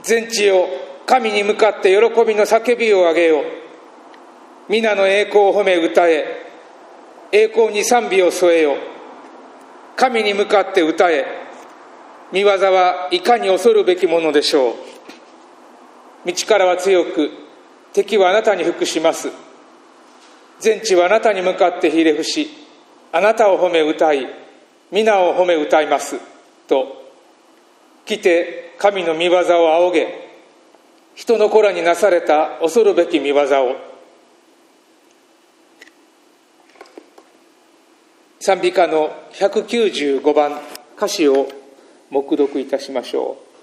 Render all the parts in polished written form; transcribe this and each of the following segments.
全地よ、神に向かって喜びの叫びを上げよう。皆の栄光を褒め歌え、栄光に賛美を添えよ。神に向かって歌え、御業はいかに恐るべきものでしょう。道からは強く、敵はあなたに服します。全地はあなたに向かってひれ伏し、あなたを褒め歌い、皆を褒め歌いますと。来て神の御業を仰げ、人の子らになされた恐るべき御業を。賛美歌の195番歌詞を黙読いたしましょう。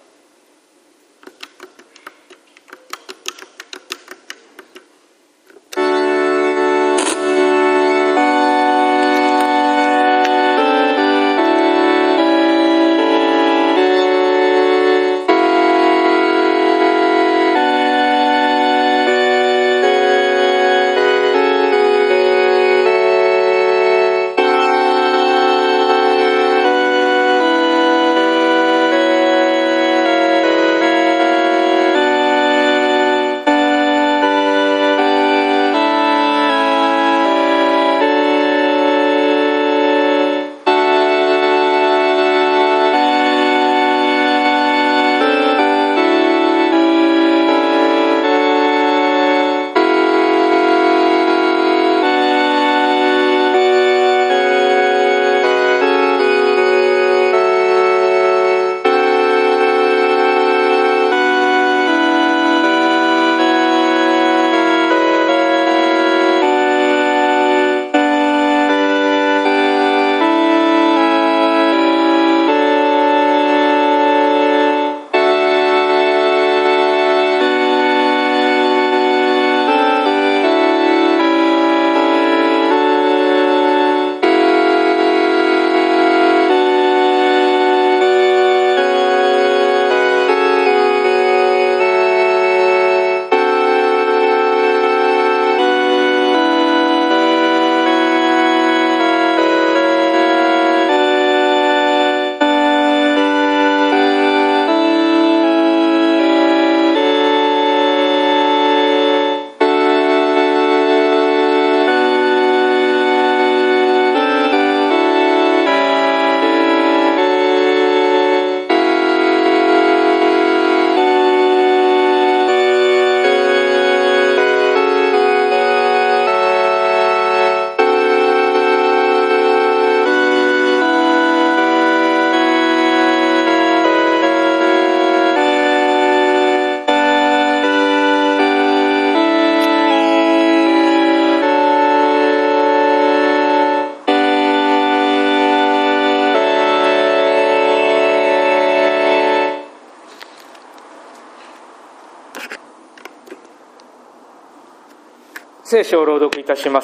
聖書を朗読いたします。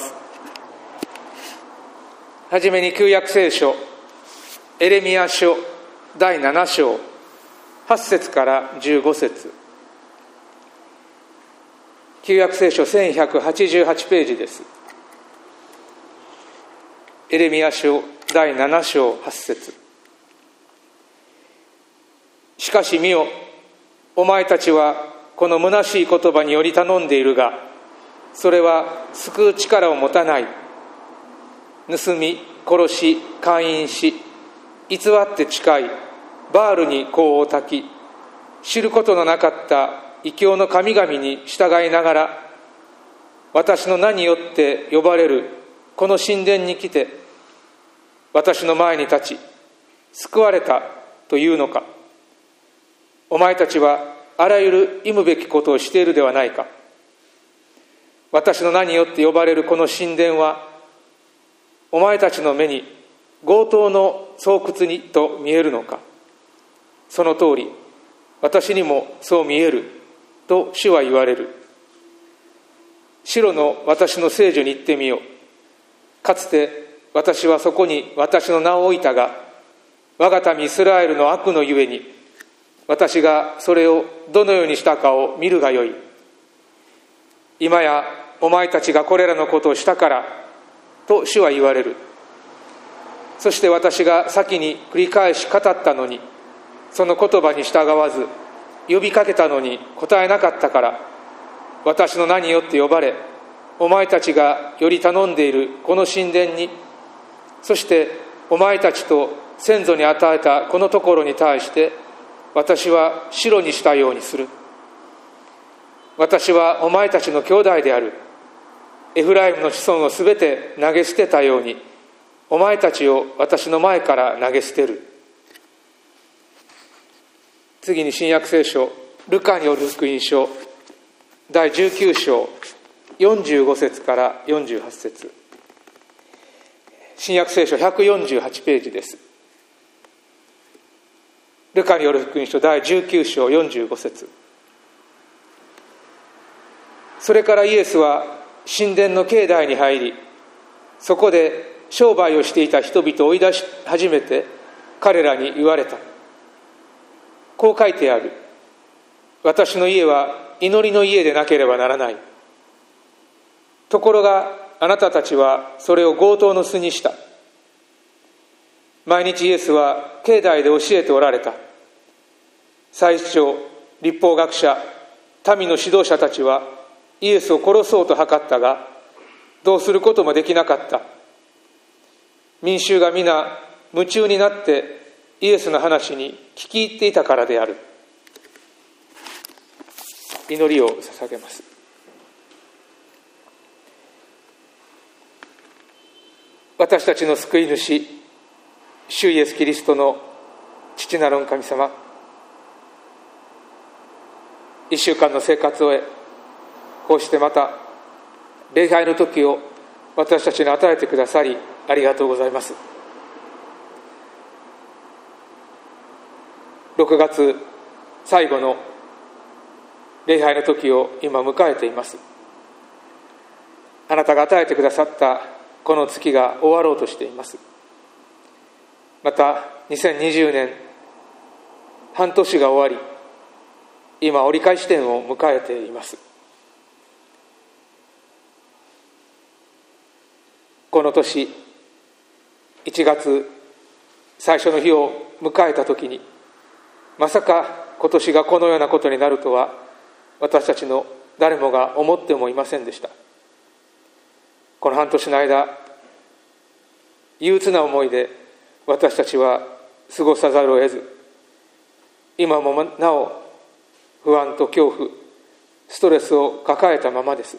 はじめに旧約聖書エレミヤ書第7章8節から15節。旧約聖書1188ページです。エレミヤ書第7章8節。しかし見よ、お前たちはこの虚しい言葉により頼んでいるが、それは救う力を持たない。盗み、殺し、姦淫し、偽って誓い、バールに香を焚き、知ることのなかった異教の神々に従いながら、私の名によって呼ばれるこの神殿に来て、私の前に立ち、救われたというのか。お前たちはあらゆる忌むべきことをしているではないか。私の名によって呼ばれるこの神殿は、お前たちの目に強盗の巣窟にと見えるのか。その通り、私にもそう見えると主は言われる。白の私の聖所に行ってみよう。かつて私はそこに私の名を置いたが、我が民イスラエルの悪のゆえに、私がそれをどのようにしたかを見るがよい。今やお前たちがこれらのことをしたからと主は言われる。そして私が先に繰り返し語ったのに、その言葉に従わず、 呼びかけたのに答えなかったから、私の名によって呼ばれ、お前たちがより頼んでいるこの神殿に、そしてお前たちと先祖に与えたこのところに対して、私は白にしたようにする。私はお前たちの兄弟であるエフライムの子孫をすべて投げ捨てたように、お前たちを私の前から投げ捨てる。次に新約聖書、ルカによる福音書第19章45節から48節。新約聖書148ページです。ルカによる福音書第19章45節。それからイエスは神殿の境内に入り、そこで商売をしていた人々を追い出し始めて、彼らに言われた。こう書いてある。私の家は祈りの家でなければならない。ところがあなたたちはそれを強盗の巣にした。毎日イエスは境内で教えておられた。祭司長、律法学者、民の指導者たちはイエスを殺そうと図ったが、どうすることもできなかった。民衆が皆夢中になってイエスの話に聞き入っていたからである。祈りを捧げます。私たちの救い主、主イエスキリストの父なる御神様、一週間の生活を終え、こうしてまた礼拝の時を私たちに与えてくださり、ありがとうございます。6月最後の礼拝の時を今迎えています。あなたが与えてくださったこの月が終わろうとしています。また2020年半年が終わり、今折り返し点を迎えています。この年1月最初の日を迎えた時に、まさか今年がこのようなことになるとは私たちの誰もが思ってもいませんでした。この半年の間、憂鬱な思いで私たちは過ごさざるを得ず、今もなお不安と恐怖、ストレスを抱えたままです。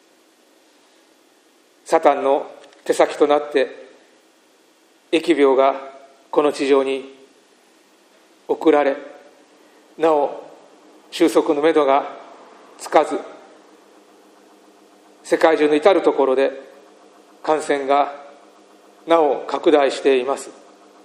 サタンの手先となって疫病がこの地上に送られ、なお収束のめどがつかず、世界中の至るところで感染がなお拡大しています。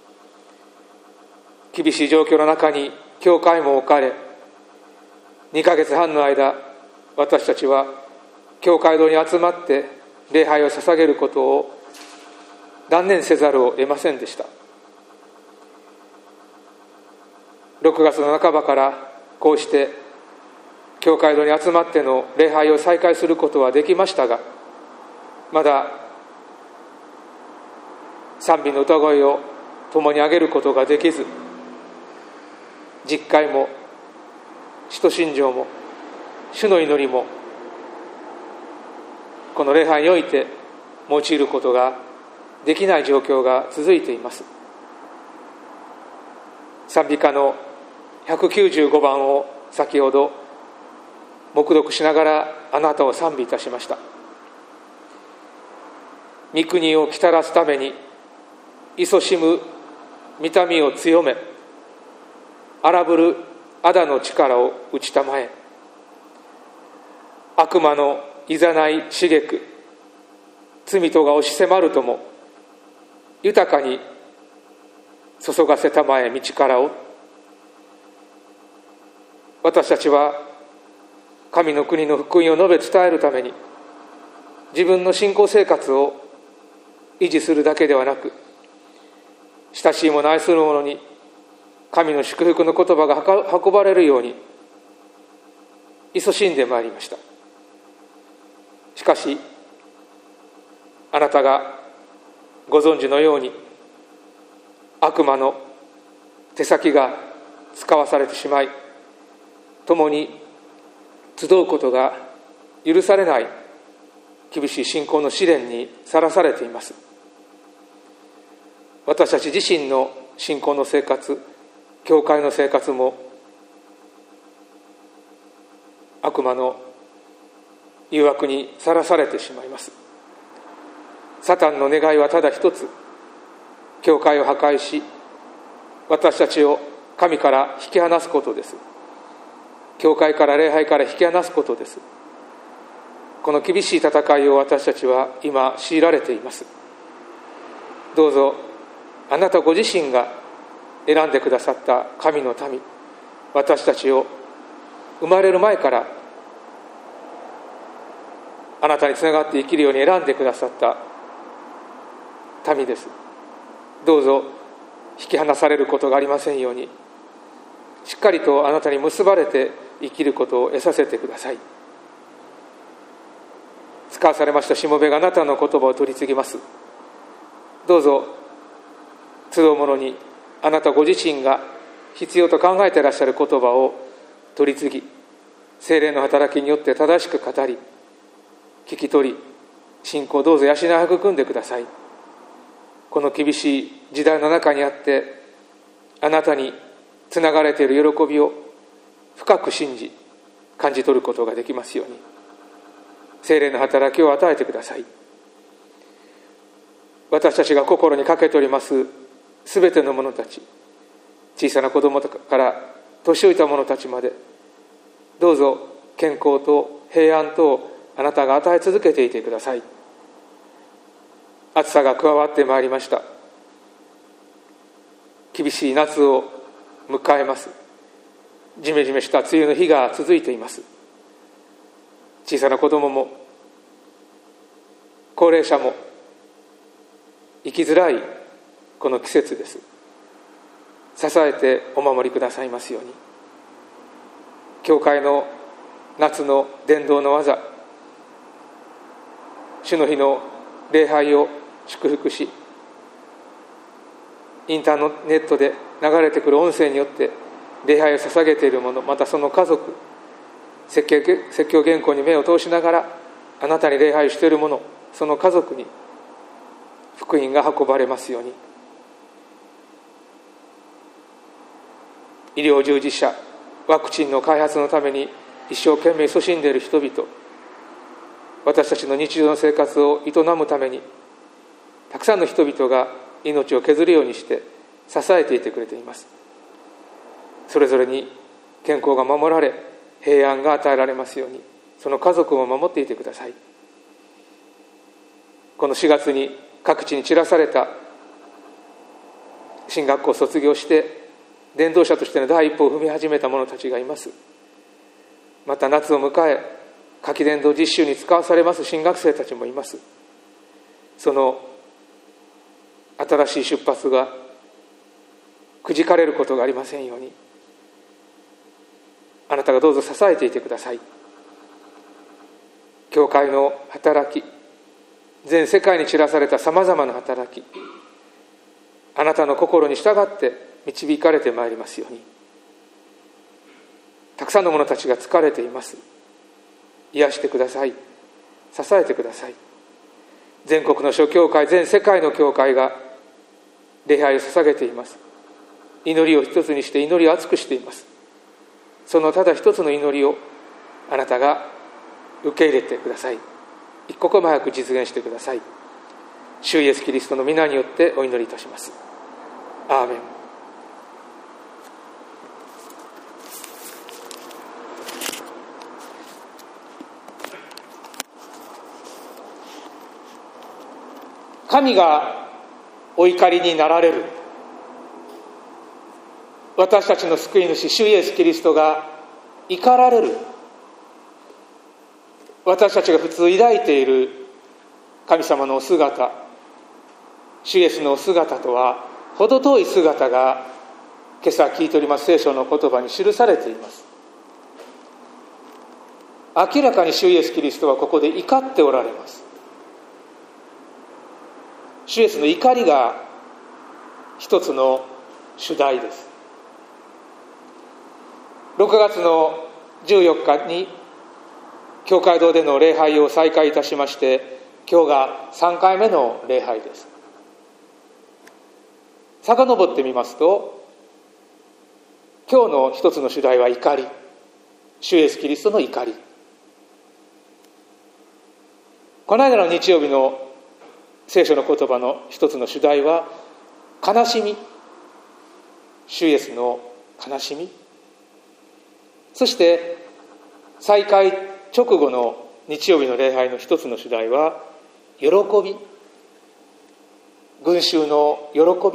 厳しい状況の中に教会も置かれ、2ヶ月半の間、私たちは教会堂に集まって礼拝を捧げることを断念せざるを得ませんでした。6月の半ばからこうして教会堂に集まっての礼拝を再開することはできましたが、まだ賛美の歌声を共に上げることができず、実会も使徒信条も主の祈りもこの礼拝において用いることができない状況が続いています。賛美歌の195番を先ほど黙読しながらあなたを賛美いたしました。御国をきたらすために勤しむ御民を強め、荒ぶる仇の力を打ちたまえ、悪魔のいざない刺激、罪とが押し迫るとも豊かに注がせたまえ道からを。私たちは神の国の福音を述べ伝えるために自分の信仰生活を維持するだけではなく、親しい者愛する者に神の祝福の言葉が運ばれるように勤しんでまいりました。しかしあなたがご存知のように悪魔の手先が使わされてしまい、 共に集うことが許されない厳しい信仰の試練にさらされています。私たち自身の信仰の生活、教会の生活も悪魔の誘惑にさらされてしまいます。サタンの願いはただ一つ、教会を破壊し、私たちを神から引き離すことです。教会から礼拝から引き離すことです。この厳しい戦いを私たちは今強いられています。どうぞあなたご自身が選んでくださった神の民、私たちを生まれる前からあなたにつながって生きるように選んでくださった民です。どうぞ引き離されることがありませんように、しっかりとあなたに結ばれて生きることを得させてください。使わされましたしもべがあなたの言葉を取り次ぎます。どうぞ集う者にあなたご自身が必要と考えていらっしゃる言葉を取り次ぎ、聖霊の働きによって正しく語り、聞き取り、信仰をどうぞ養い育んでください。この厳しい時代の中にあってあなたにつながれている喜びを深く信じ感じ取ることができますように、聖霊の働きを与えてください。私たちが心にかけておりますすべての者たち、小さな子供から年老いた者たちまで、どうぞ健康と平安とあなたが与え続けていてください。暑さが加わってまいりました。厳しい夏を迎えます。ジメジメした梅雨の日が続いています。小さな子供も高齢者も生きづらいこの季節です。支えてお守りくださいますように。教会の夏の伝道の技、主の日の礼拝を祝福し、インターネットで流れてくる音声によって礼拝を捧げている者、またその家族、説教原稿に目を通しながらあなたに礼拝をしている者、その家族に福音が運ばれますように。医療従事者、ワクチンの開発のために一生懸命勤しんでいる人々、私たちの日常の生活を営むためにたくさんの人々が命を削るようにして支えていてくれています。それぞれに健康が守られ、平安が与えられますように、その家族を守っていてください。この4月に各地に散らされた進学校を卒業して伝道者としての第一歩を踏み始めた者たちがいます。また夏を迎え夏季伝道実習に使わされます新学生たちもいます。その新しい出発がくじかれることがありませんように、あなたがどうぞ支えていてください。教会の働き、全世界に散らされたさまざまな働き、あなたの心に従って導かれてまいりますように。たくさんの者たちが疲れています。癒してください。支えてください。全国の諸教会、全世界の教会が礼拝を捧げています。祈りを一つにして祈りを熱くしています。そのただ一つの祈りをあなたが受け入れてください。一刻も早く実現してください。主イエスキリストの皆によってお祈りいたします。アーメン。神がお怒りになられる。私たちの救い主主イエスキリストが怒られる。私たちが普通抱いている神様のお姿、主イエスのお姿とは程遠い姿が今朝聞いております聖書の言葉に記されています。明らかに主イエスキリストはここで怒っておられます。主イエスの怒りが一つの主題です。6月の 14日に教会堂での礼拝を再開いたしまして、今日が3回目の礼拝です。遡ってみますと、今日の一つの主題は怒り、主イエスキリストの怒り。この間の日曜日の聖書の言葉の一つの主題は悲しみ、主イエスの悲しみ。そして再会直後の日曜日の礼拝の一つの主題は喜び、群衆の喜び。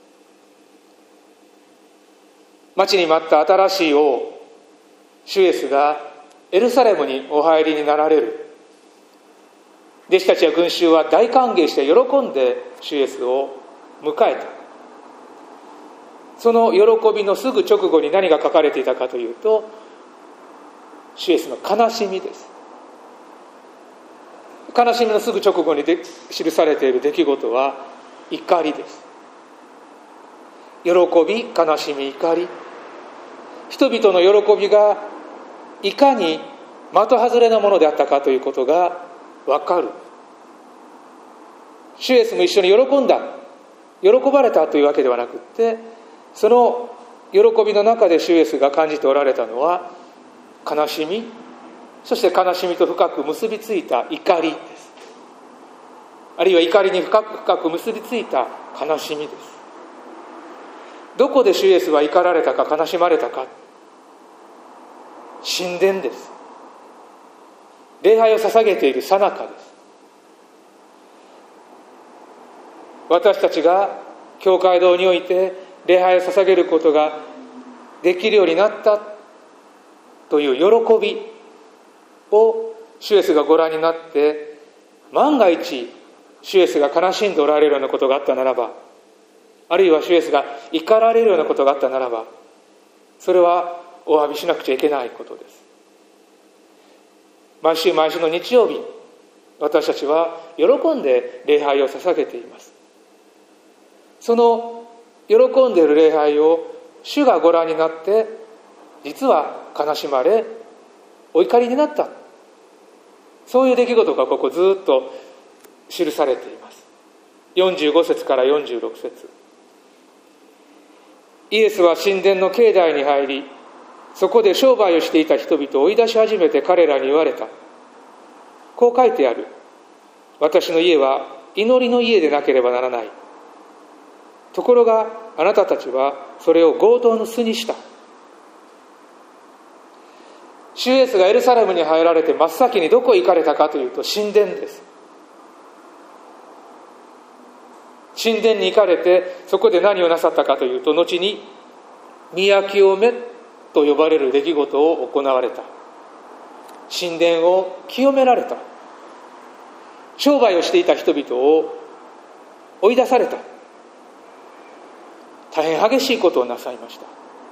待ちに待った新しい王主イエスがエルサレムにお入りになられる。弟子たちや群衆は大歓迎して喜んで主イエスを迎えた。その喜びのすぐ直後に何が書かれていたかというと、主イエスの悲しみです。悲しみのすぐ直後に記されている出来事は怒りです。喜び、悲しみ、怒り。人々の喜びがいかに的外れなものであったかということがわかる。主イエスも一緒に喜んだ、喜ばれたというわけではなくって、その喜びの中で主イエスが感じておられたのは悲しみ、そして悲しみと深く結びついた怒りです。あるいは怒りに深く結びついた悲しみです。どこで主イエスは怒られたか悲しまれたか。神殿です。礼拝を捧げている最中です。私たちが教会堂において礼拝を捧げることができるようになったという喜びを主イエスがご覧になって、万が一主イエスが悲しんでおられるようなことがあったならば、あるいは主イエスが怒られるようなことがあったならば、それはお詫びしなくちゃいけないことです。毎週毎週の日曜日、私たちは喜んで礼拝を捧げています。その喜んでいる礼拝を主がご覧になって、実は悲しまれお怒りになった、そういう出来事がここずっと記されています。45節から46節。イエスは神殿の境内に入り、そこで商売をしていた人々を追い出し始めて彼らに言われた。こう書いてある。私の家は祈りの家でなければならない。ところがあなたたちはそれを強盗の巣にした。主イエスがエルサレムに入られて真っ先にどこへ行かれたかというと神殿です。神殿に行かれて、そこで何をなさったかというと、後に宮清めと呼ばれる出来事を行われた。神殿を清められた。商売をしていた人々を追い出された。大変激しいことをなさいました。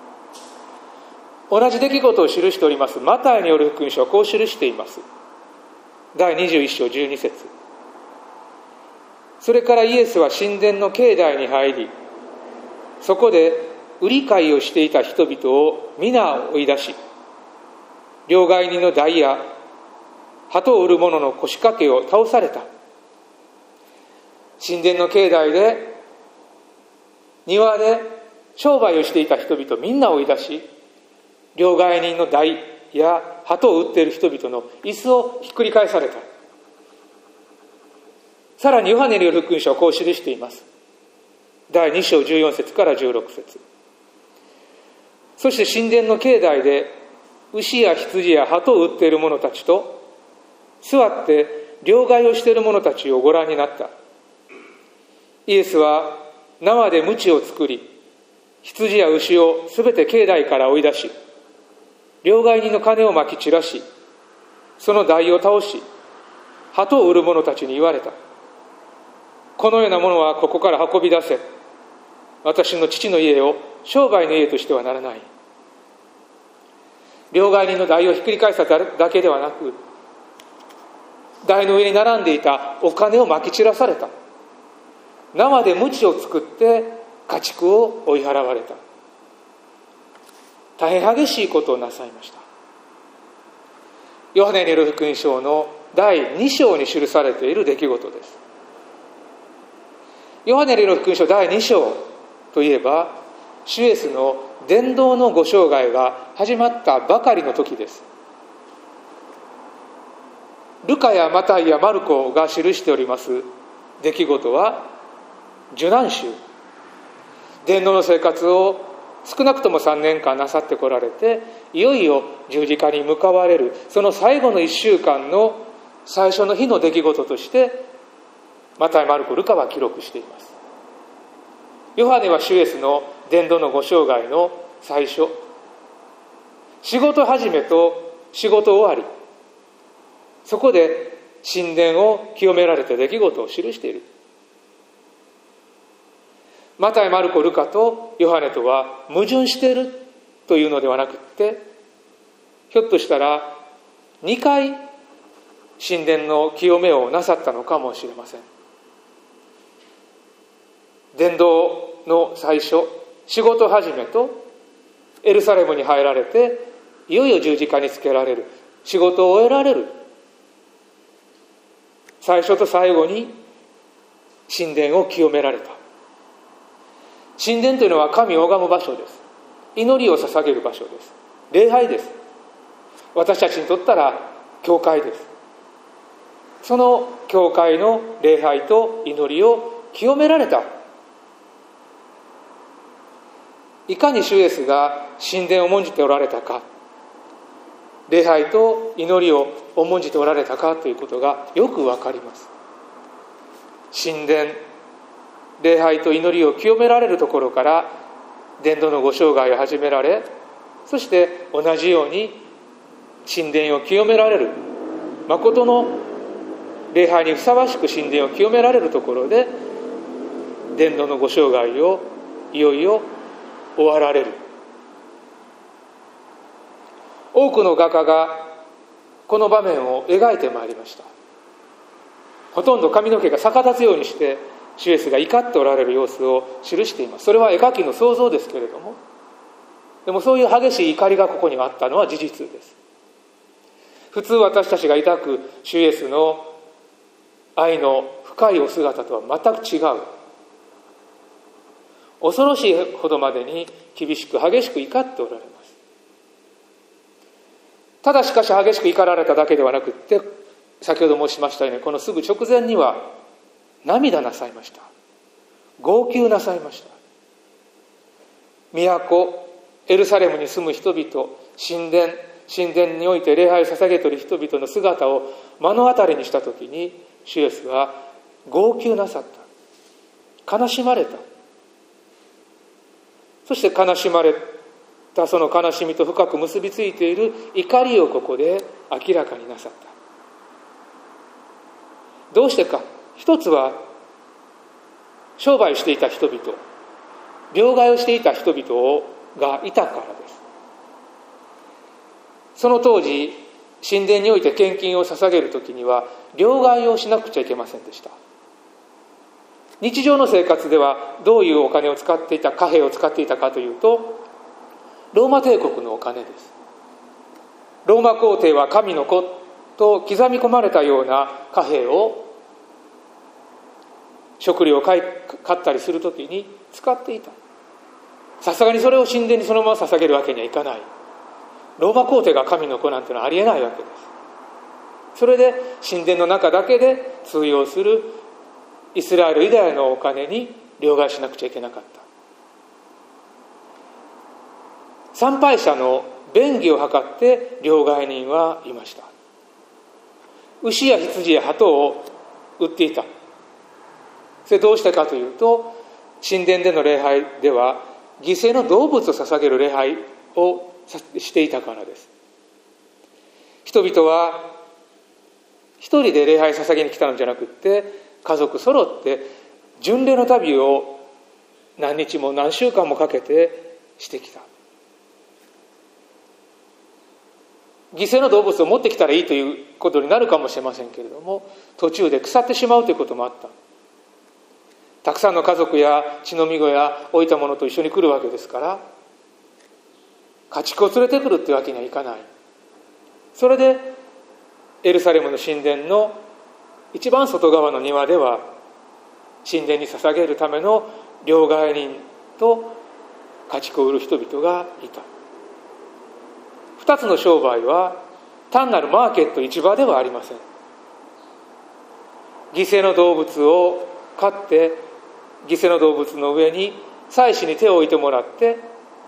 同じ出来事を記しておりますマタイによる福音書はこう記しています。第21章12節。それからイエスは神殿の境内に入り、そこで売り買いをしていた人々を皆追い出し、両替人の台や鳩を売る者の腰掛けを倒された。神殿の境内で庭で商売をしていた人々みんな追い出し、両替人の台や鳩を売っている人々の椅子をひっくり返された。さらにヨハネによる福音書はこう記しています。第2章14節から16節。そして神殿の境内で牛や羊や鳩を売っている者たちと座って両替をしている者たちをご覧になった。イエスは縄で鞭を作り、羊や牛をすべて境内から追い出し、両替人の金をまき散らし、その台を倒し、鳩を売る者たちに言われた。このようなものはここから運び出せ。私の父の家を商売の家としてはならない。両替人の台をひっくり返しただけではなく、台の上に並んでいたお金をまき散らされた。縄で鞭を作って家畜を追い払われた。大変激しいことをなさいました。 ヨハネによる福音書の第2章に記されている出来事です。ヨハネによる福音書第2章といえば、主イエスの伝道のご生涯が始まったばかりの時です。ルカやマタイやマルコが記しております出来事は受難週、伝道の生活を少なくとも3年間なさってこられて、いよいよ十字架に向かわれるその最後の1週間の最初の日の出来事としてマタイ、マルコ、ルカは記録しています。ヨハネは主イエスの伝道のご生涯の最初、仕事始めと仕事終わり、そこで神殿を清められた出来事を記している。マタイ、マルコ、ルカとヨハネとは矛盾しているというのではなくって、ひょっとしたら2回神殿の清めをなさったのかもしれません。伝道の最初、仕事始めとエルサレムに入られて、いよいよ十字架につけられる、仕事を終えられる、最初と最後に神殿を清められた。神殿というのは神を拝む場所です。祈りを捧げる場所です。礼拝です。私たちにとったら教会です。その教会の礼拝と祈りを清められた。いかに主イエスが神殿を重んじておられたか、礼拝と祈りを重んじておられたかということがよくわかります。神殿、礼拝と祈りを清められるところから伝道のご生涯を始められ、そして同じように神殿を清められる、誠の礼拝にふさわしく神殿を清められるところで伝道のご生涯をいよいよ終わられる。多くの画家がこの場面を描いてまいりました。ほとんど髪の毛が逆立つようにして主イエスが怒っておられる様子を記しています。それは絵描きの想像ですけれども、でもそういう激しい怒りがここにはあったのは事実です。普通私たちが抱く主イエスの愛の深いお姿とは全く違う、恐ろしいほどまでに厳しく激しく怒っておられます。ただしかし激しく怒られただけではなくって、先ほど申しましたようにこのすぐ直前には涙なさいました。号泣なさいました。都エルサレムに住む人々、神殿において礼拝を捧げている人々の姿を目の当たりにしたときに、主イエスは号泣なさった。悲しまれた。そして悲しまれたその悲しみと深く結びついている怒りをここで明らかになさった。どうしてか。一つは商売していた人々、両替をしていた人々がいたからです。その当時神殿において献金を捧げるときには両替をしなくちゃいけませんでした。日常の生活ではどういうお金を使っていた、貨幣を使っていたかというと、ローマ帝国のお金です。ローマ皇帝は神の子と刻み込まれたような貨幣を食料を買ったりするときに使っていた。さすがにそれを神殿にそのまま捧げるわけにはいかない。ローマ皇帝が神の子なんてのはありえないわけです。それで神殿の中だけで通用するイスラエルユダヤのお金に両替しなくちゃいけなかった。参拝者の便宜を図って両替人はいました。牛や羊や鳩を売っていた。それどうしてかというと、神殿での礼拝では犠牲の動物を捧げる礼拝をしていたからです。人々は一人で礼拝捧げに来たのじゃなくって、家族揃って巡礼の旅を何日も何週間もかけてしてきた。犠牲の動物を持ってきたらいいということになるかもしれませんけれども、途中で腐ってしまうということもあった。たくさんの家族や血のみ子や老いた者と一緒に来るわけですから、家畜を連れてくるっていうわけにはいかない。それでエルサレムの神殿の一番外側の庭では神殿に捧げるための両替人と家畜を売る人々がいた。二つの商売は単なるマーケット、市場ではありません。犠牲の動物を飼って、犠牲の動物の上に祭司に手を置いてもらって、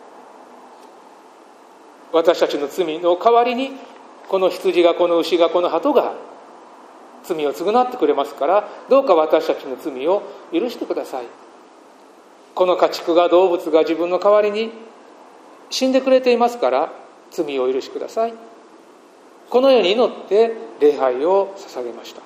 私たちの罪の代わりにこの羊が、この牛が、この鳩が罪を償ってくれますから、どうか私たちの罪を許してください。この家畜が、動物が自分の代わりに死んでくれていますから罪をお許しください。このように祈って礼拝を捧げました。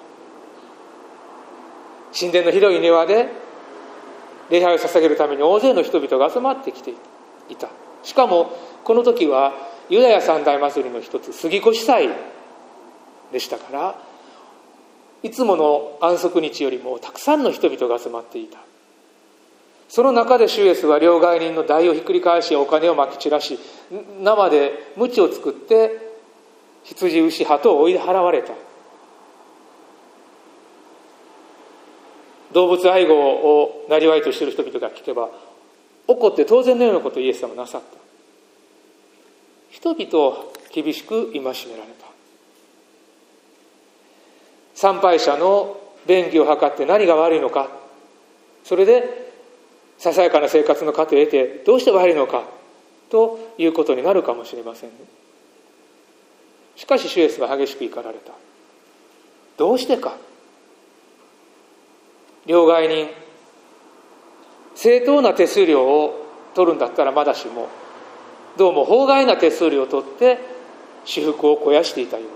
神殿の広い庭で礼拝を捧げるために大勢の人々が集まってきていた。しかもこの時はユダヤ三大祭りの一つ、杉越祭でしたから、いつもの安息日よりもたくさんの人々が集まっていた。その中で主イエスは両替人の台をひっくり返し、お金をまき散らし、生で鞭を作って羊、牛、鳩を追い払われた。動物愛護を生業としている人々が聞けば怒って当然のようなことをイエス様はなさった。人々を厳しく戒められた。参拝者の便宜を図って何が悪いのか、それでささやかな生活の糧を得てどうして悪いのかということになるかもしれません。しかし主イエスは激しく怒られた。どうしてか。両替人、正当な手数料を取るんだったらまだしも、どうも法外な手数料を取って私腹を肥やしていたよ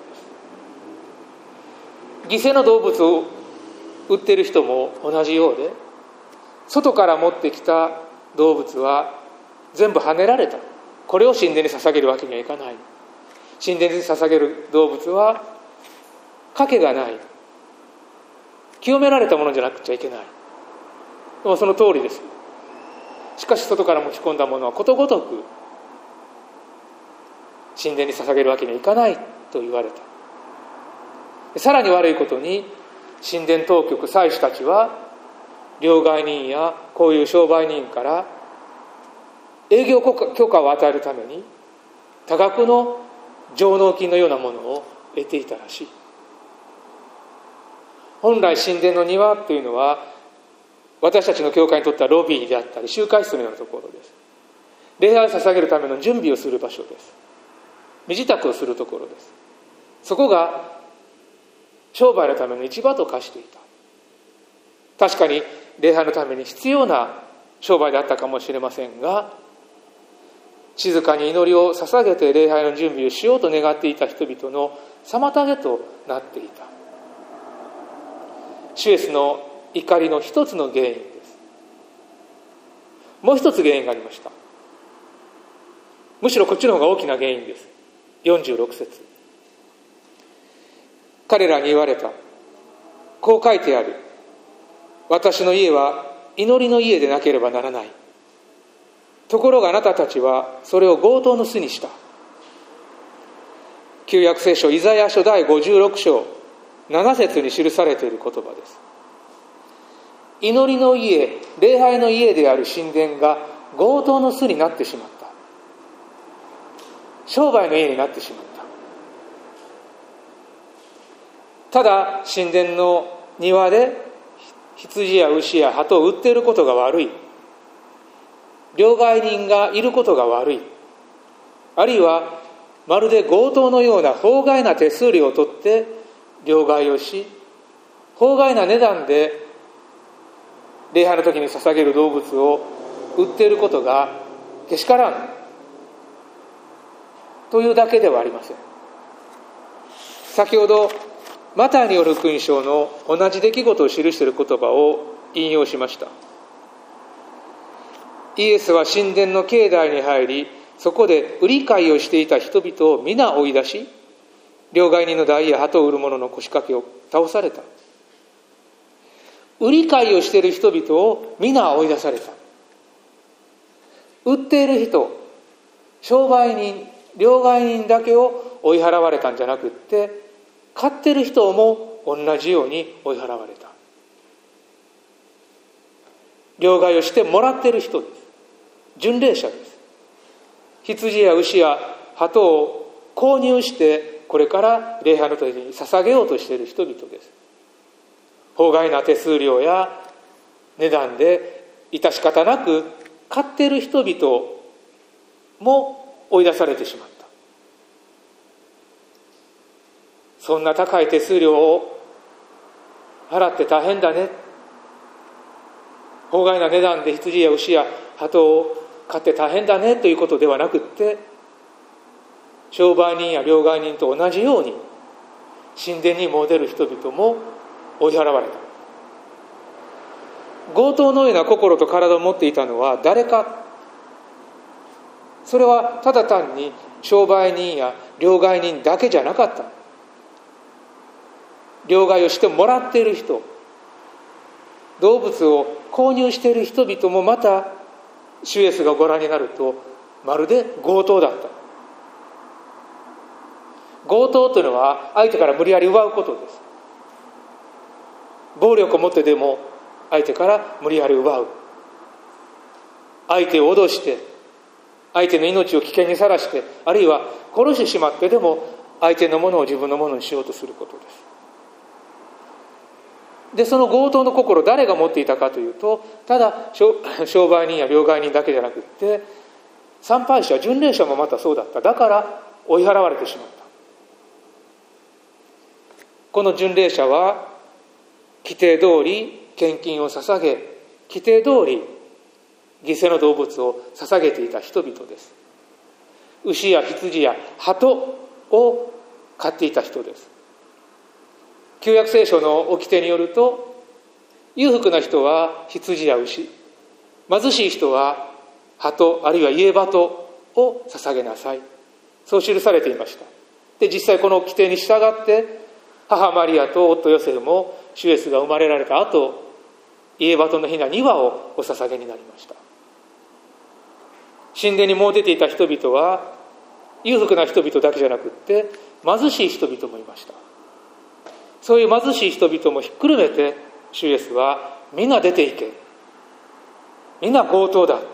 うです。犠牲の動物を売っている人も同じようで、外から持ってきた動物は全部跳ねられた。これを神殿に捧げるわけにはいかない。神殿に捧げる動物は賭けがない。清められたものじゃなくちゃいけない。でもその通りです。しかし外から持ち込んだものはことごとく神殿に捧げるわけにはいかないと言われた。さらに悪いことに、神殿当局、祭司たちは両替人やこういう商売人から営業許可を与えるために多額の上納金のようなものを得ていたらしい。本来神殿の庭というのは私たちの教会にとってはロビーであったり集会室のようなところです。礼拝を捧げるための準備をする場所です。身支度をするところです。そこが商売のための市場と化していた。確かに礼拝のために必要な商売であったかもしれませんが、静かに祈りを捧げて礼拝の準備をしようと願っていた人々の妨げとなっていた。主イエスの怒りの一つの原因です。もう一つ原因がありました。むしろこっちの方が大きな原因です。46節。彼らに言われた。こう書いてある。私の家は祈りの家でなければならない。ところがあなたたちはそれを強盗の巣にした。旧約聖書イザヤ書第56章7節に記されている言葉です。祈りの家、礼拝の家である神殿が強盗の巣になってしまった。商売の家になってしまった。ただ神殿の庭で羊や牛や鳩を売っていることが悪い。両替人がいることが悪い。あるいはまるで強盗のような法外な手数料を取って両替をし、法外な値段で礼拝の時に捧げる動物を売っていることがけしからんというだけではありません。先ほどマタイによる福音書の同じ出来事を記している言葉を引用しました。イエスは神殿の境内に入り、そこで売り買いをしていた人々を皆追い出し、両替人の台や鳩を売る者の腰掛けを倒された。売り買いをしている人々を皆追い出された。売っている人、商売人、両替人だけを追い払われたんじゃなくって、 買ってる人も同じように追い払われた。両替をしてもらっている人です。巡礼者です。羊や牛や鳩を購入してこれから礼拝の時に捧げようとしている人々です。法外な手数料や値段で致し方なく買っている人々も追い出されてしまった。そんな高い手数料を払って大変だね、法外な値段で羊や牛や鳩を買って大変だねということではなくって、商売人や両替人と同じように神殿に詣でる人々も追い払われた。強盗のような心と体を持っていたのは誰か。それはただ単に商売人や両替人だけじゃなかった。両替をしてもらっている人、動物を購入している人々もまた主イエスがご覧になるとまるで強盗だった。強盗というのは相手から無理やり奪うことです。暴力を持ってでも相手から無理やり奪う。相手を脅して相手の命を危険にさらして、あるいは殺してしまってでも相手のものを自分のものにしようとすることです。で、その強盗の心を誰が持っていたかというと、ただ商売人や両替人だけじゃなくって参拝者、巡礼者もまたそうだった。だから追い払われてしまった。この巡礼者は規定通り献金を捧げ、規定通り犠牲の動物を捧げていた人々です。牛や羊や鳩を飼っていた人です。旧約聖書の掟によると、裕福な人は羊や牛、貧しい人は鳩あるいは家鳩を捧げなさい、そう記されていました。で、実際この規定に従って母マリアと夫ヨセフも主イエスが生まれられた後、家鳩の雛2羽をお捧げになりました。神殿に詣でていた人々は裕福な人々だけじゃなくって貧しい人々もいました。そういう貧しい人々もひっくるめて主イエスはみんな出ていけ、みんな強盗だ、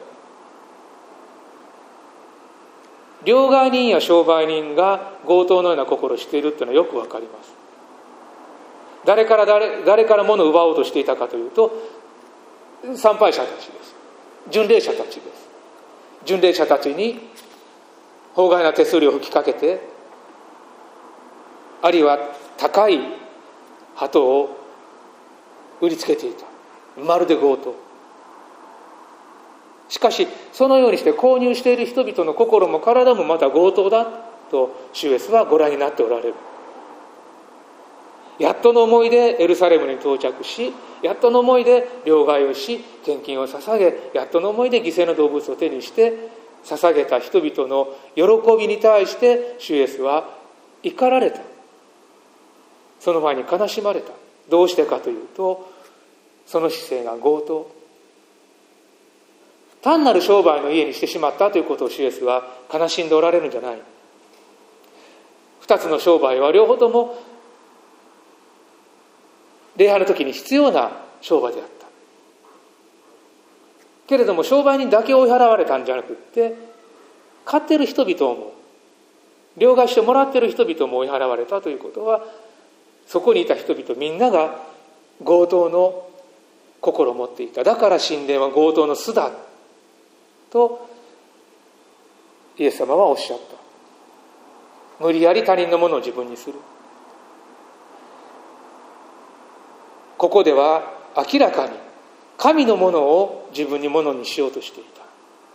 両替人や商売人が強盗のような心をしているというのはよくわかります。誰から物を奪おうとしていたかというと、参拝者たちです。巡礼者たちです。巡礼者たちに法外な手数料を吹きかけて、あるいは高い鳩を売りつけていた。まるで強盗。しかしそのようにして購入している人々の心も体もまた強盗だと主イエスはご覧になっておられる。やっとの思いでエルサレムに到着し、やっとの思いで両替をし、献金を捧げ、やっとの思いで犠牲の動物を手にして捧げた人々の喜びに対して主イエスは怒られた。その前に悲しまれた。どうしてかというと、その姿勢が強盗、単なる商売の家にしてしまったということを主イエスは悲しんでおられるんじゃない。二つの商売は両方とも礼拝の時に必要な商売であった。けれども商売人だけ追い払われたんじゃなくって、買ってる人々も両替してもらってる人々も追い払われたということは、そこにいた人々みんなが強盗の心を持っていた。だから神殿は強盗の巣だとイエス様はおっしゃった。無理やり他人のものを自分にする。ここでは明らかに神のものを自分にものにしようとしていた。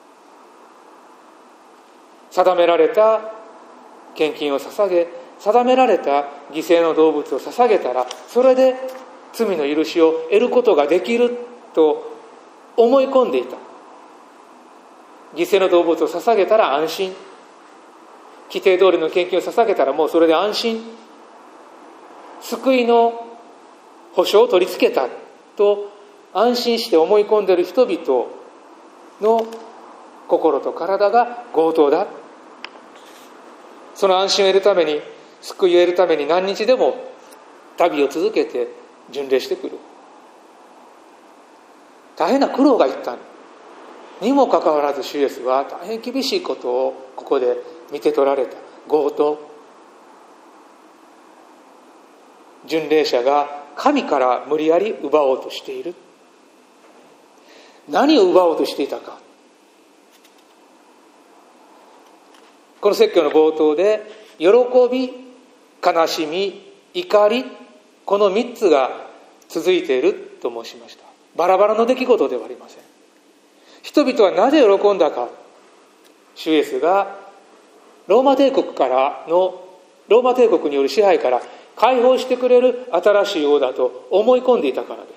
定められた献金を捧げ、定められた犠牲の動物を捧げたら、それで罪の許しを得ることができると思い込んでいた。犠牲の動物を捧げたら安心、規定通りの献金を捧げたらもうそれで安心、救いの保証を取り付けたと安心して思い込んでいる人々の心と体が強盗だ。その安心を得るために救いを得るために何日でも旅を続けて巡礼してくる。大変な苦労がいったにもかかわらず、主イエスは大変厳しいことをここで見て取られた。強盗、巡礼者が神から無理やり奪おうとしている。何を奪おうとしていたか。この説教の冒頭で、喜び、悲しみ、怒り、この3つが続いていると申しました。バラバラの出来事ではありません。人々はなぜ喜んだか。主イエスがローマ帝国による支配から解放してくれる新しい王だと思い込んでいたからです。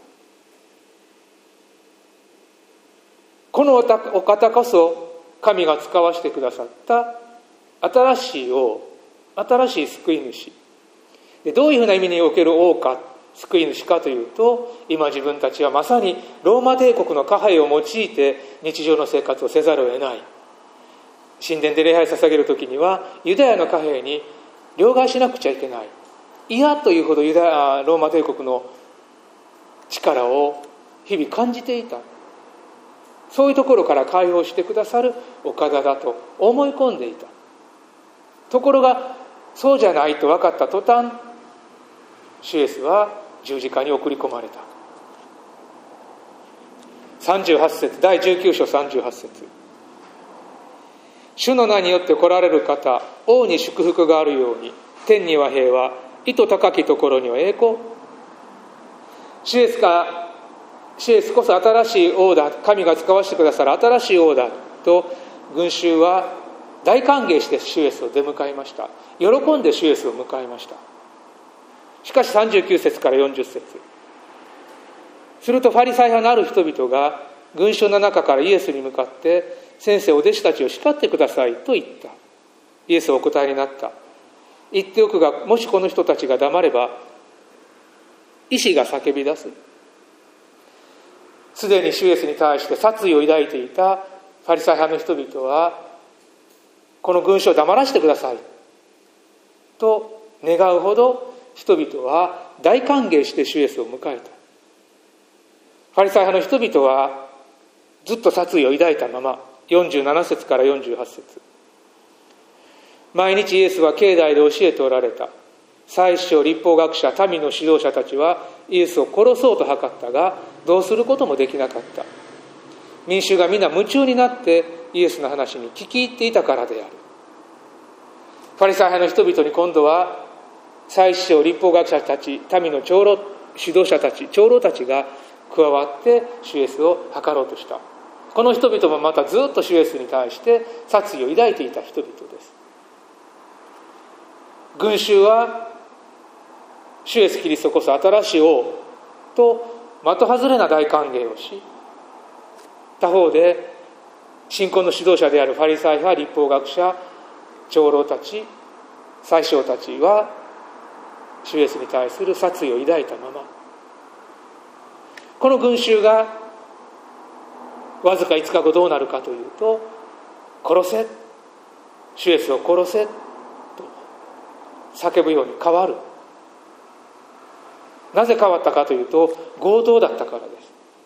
このお方こそ神が使わせてくださった新しい王、新しい救い主で、どういうふうな意味における王か、救い主かというと、今自分たちはまさにローマ帝国の貨幣を用いて日常の生活をせざるを得ない。神殿で礼拝捧げるときにはユダヤの貨幣に両替しなくちゃいけない。嫌というほどローマ帝国の力を日々感じていた。そういうところから解放してくださるお方だと思い込んでいた。ところがそうじゃないと分かった途端、主イエスは十字架に送り込まれた。38節、第19章38節。主の名によって来られる方、王に祝福があるように、天には平和、意図高きところには栄光。主イエスこそ新しい王だ、神が使わせてくださる新しい王だと、群衆は大歓迎して主イエスを出迎えました。喜んで主イエスを迎えました。しかし39節から40節。するとファリサイ派のある人々が群衆の中からイエスに向かって、先生、お弟子たちを叱ってくださいと言った。イエスはお答えになった。言っておくが、もしこの人たちが黙れば、石が叫び出す。すでに主イエスに対して殺意を抱いていたファリサイ派の人々は、この群衆を黙らせてくださいと願うほど、人々は大歓迎して主イエスを迎えた。ファリサイ派の人々はずっと殺意を抱いたまま、47節から48節。毎日イエスは境内で教えておられた。祭司長、律法学者、民の指導者たちはイエスを殺そうと図ったが、どうすることもできなかった。民衆が皆夢中になってイエスの話に聞き入っていたからである。ファリサイ派の人々に今度は祭司長、律法学者たち、民の指導者たち、長老たちが加わって主イエスを図ろうとした。この人々もまたずっと主イエスに対して殺意を抱いていた人々です。群衆は主イエスキリストこそ新しい王と的外れな大歓迎をし、他方で信仰の指導者であるファリサイ派、律法学者、長老たち、祭司長たちは主イエスに対する殺意を抱いたまま、この群衆がわずか5日後どうなるかというと、殺せ、主イエスを殺せと叫ぶように変わる。なぜ変わったかというと、強盗だったからです。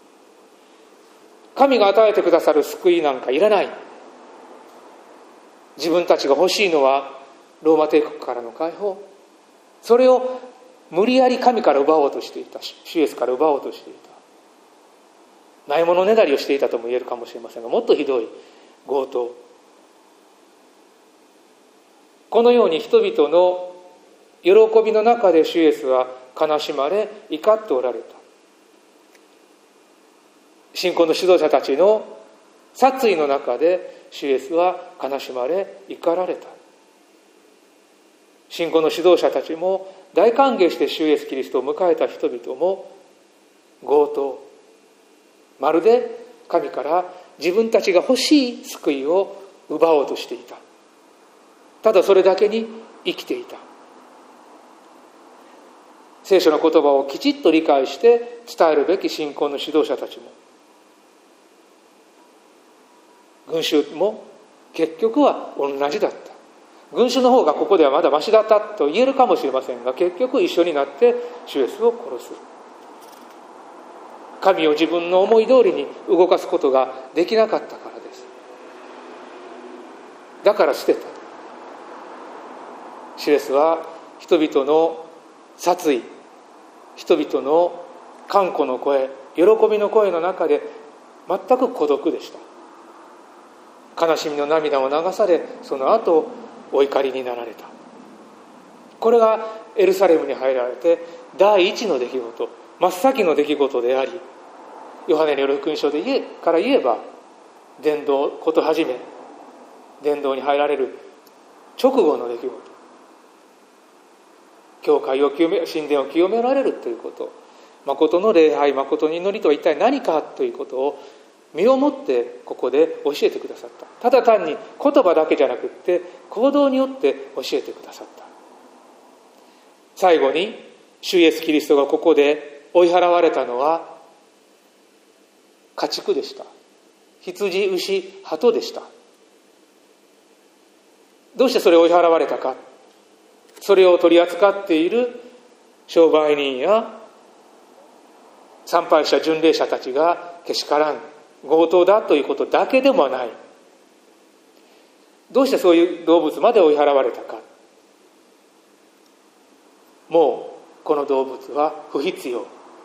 神が与えてくださる救いなんかいらない。自分たちが欲しいのはローマ帝国からの解放。それを無理やり神から奪おうとしていた。主イエスから奪おうとしていた。ないものねだりをしていたとも言えるかもしれませんが、もっとひどい強盗。このように人々の喜びの中で主イエスは悲しまれ怒っておられた。信仰の指導者たちの殺意の中で主イエスは悲しまれ怒られた。信仰の指導者たちも大歓迎して主イエスキリストを迎えた人々も強盗、まるで神から自分たちが欲しい救いを奪おうとしていた。ただそれだけに生きていた。聖書の言葉をきちっと理解して伝えるべき信仰の指導者たちも、群衆も結局は同じだった。 群衆の方がここではまだマシだったと言えるかもしれませんが、結局一緒になって主イエスを殺す。神を自分の思い通りに動かすことができなかったからです。だから捨てた。主イエスは人々の殺意、人々の歓呼の声、喜びの声の中で全く孤独でした。悲しみの涙を流され、その後お怒りになられた。これがエルサレムに入られて第一の出来事、真っ先の出来事であり、ヨハネによる福音書から言えば、伝道こと始め、伝道に入られる直後の出来事、教会を清め、神殿を清められるということ、誠の礼拝、誠の祈りとは一体何かということを身をもってここで教えてくださった。ただ単に言葉だけじゃなくって行動によって教えてくださった。最後に主イエスキリストがここで追い払われたのは家畜でした。羊、牛、鳩でした。どうしてそれを追い払われたか。それを取り扱っている商売人や参拝者、巡礼者たちがけしからん、強盗だということだけでもない。どうしてそういう動物まで追い払われたか。もうこの動物は不必要。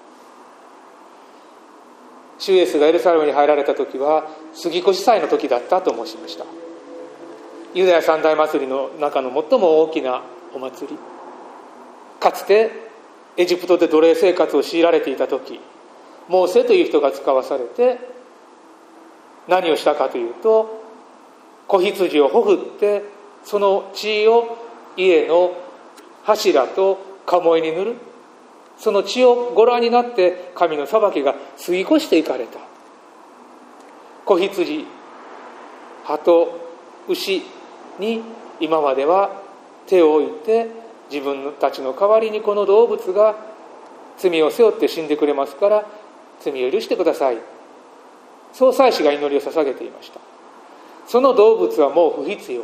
主イエスがエルサレムに入られた時は杉越祭の時だったと申しました。ユダヤ三大祭りの中の最も大きなお祭り。かつてエジプトで奴隷生活を強いられていた時、モーセという人が使わされて何をしたかというと、子羊をほふってその血を家の柱と鴨居に塗る。その血をご覧になって神の裁きが過ぎ越していかれた。子羊、鳩、牛に今までは手を置いて、自分たちの代わりにこの動物が罪を背負って死んでくれますから罪を許してください、そう祭司が祈りを捧げていました。その動物はもう不必要。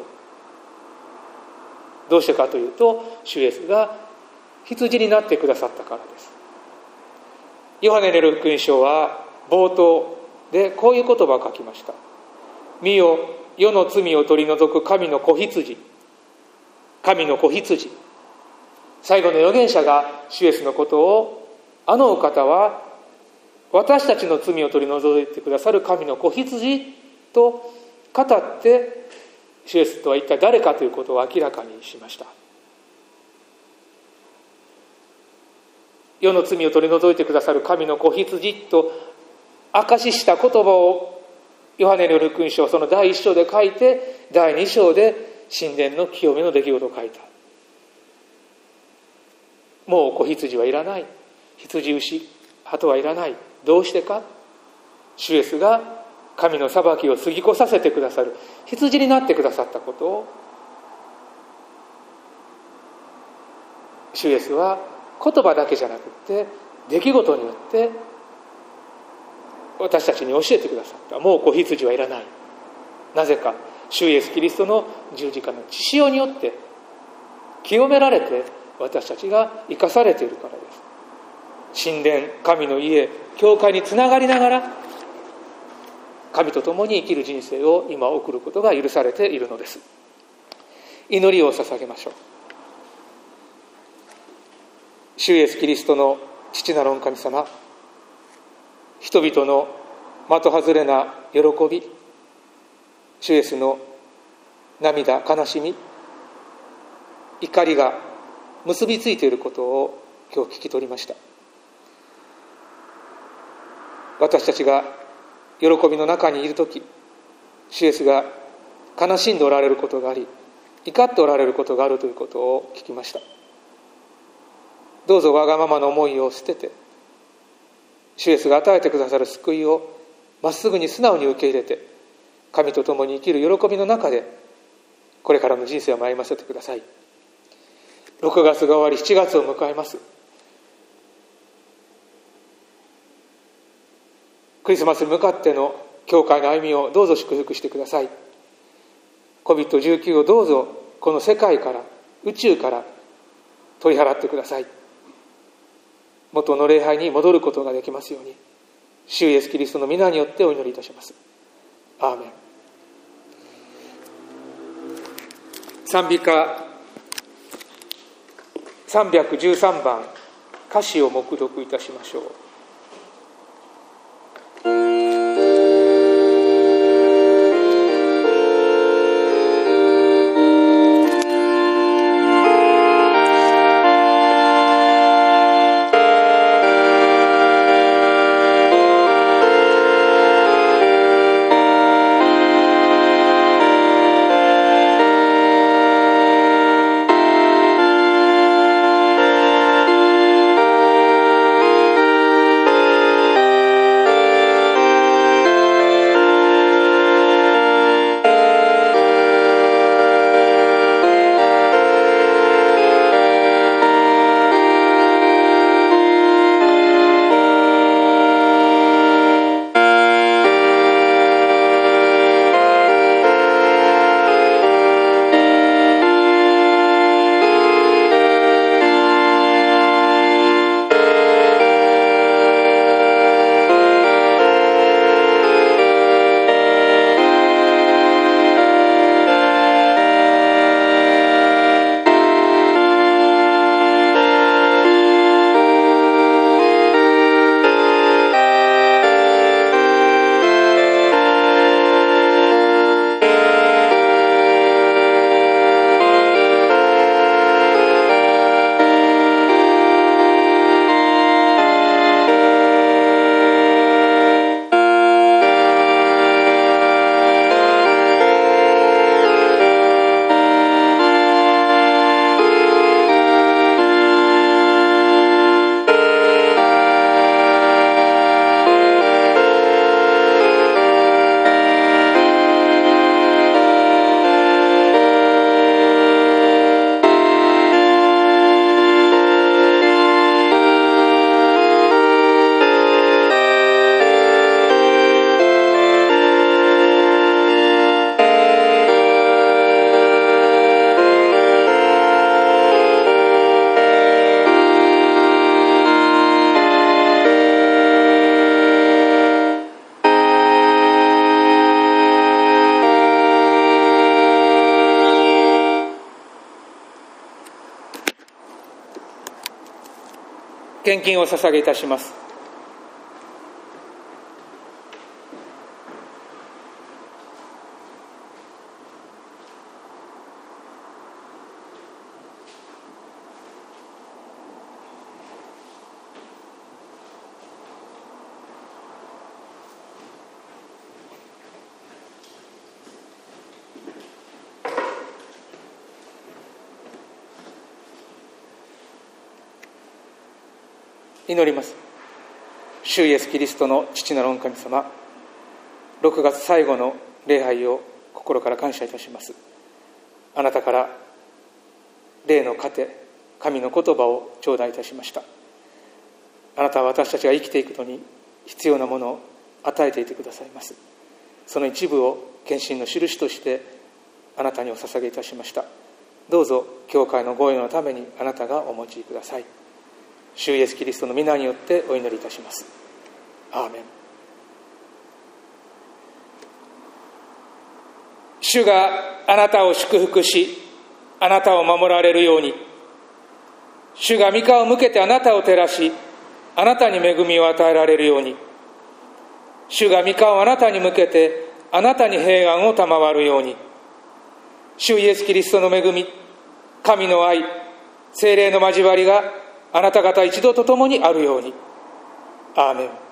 どうしてかというと、主イエスが羊になってくださったからです。ヨハネによる福音書は冒頭でこういう言葉を書きました。見よ、世の罪を取り除く神の子羊、神の子羊。最後の預言者が主イエスのことを、あのお方は私たちの罪を取り除いてくださる神の子羊と語って、主イエスとは一体誰かということを明らかにしました。世の罪を取り除いてくださる神の子羊と証しした言葉をヨハネによる福音書、その第1章で書いて、第2章で神殿の清めの出来事を書いた。もう子羊はいらない、羊、牛、鳩はいらない。どうしてか。主イエスが神の裁きを過ぎ越させてくださる羊になってくださったことを、主イエスは言葉だけじゃなくて出来事によって私たちに教えてくださった。もう子羊はいらない。なぜか、主イエスキリストの十字架の血潮によって清められて私たちが生かされているからです。神殿、神の家、教会につながりながら神と共に生きる人生を今送ることが許されているのです。祈りを捧げましょう。主イエスキリストの父なる御神様、人々の的外れな喜び、主イエスの涙、悲しみ、怒りが結びついていることを今日聞き取りました。私たちが喜びの中にいるとき、主イエスが悲しんでおられることがあり、怒っておられることがあるということを聞きました。どうぞわがままの思いを捨てて、主イエスが与えてくださる救いをまっすぐに素直に受け入れて、神と共に生きる喜びの中でこれからの人生を歩ませてください。6月が終わり7月を迎えます。クリスマスに向かっての教会の歩みをどうぞ祝福してください。COVID-19 をどうぞこの世界から、宇宙から取り払ってください。元の礼拝に戻ることができますように、主イエスキリストの皆によってお祈りいたします。アーメン。賛美歌313番、歌詞を黙読いたしましょう。献金を捧げいたします。祈ります。主イエスキリストの父なる御神様、6月最後の礼拝を心から感謝いたします。あなたから霊の糧、神の言葉を頂戴いたしました。あなたは私たちが生きていくのに必要なものを与えていてくださいます。その一部を献身の印としてあなたにお捧げいたしました。どうぞ教会のご用のためにあなたがお持ちください。主イエスキリストの皆によってお祈りいたします。アーメン。主があなたを祝福し、あなたを守られるように、主が御顔を向けてあなたを照らし、あなたに恵みを与えられるように、主が御顔をあなたに向けてあなたに平安を賜るように、主イエスキリストの恵み、神の愛、聖霊の交わりがあなた方一同と共にあるように。アーメン。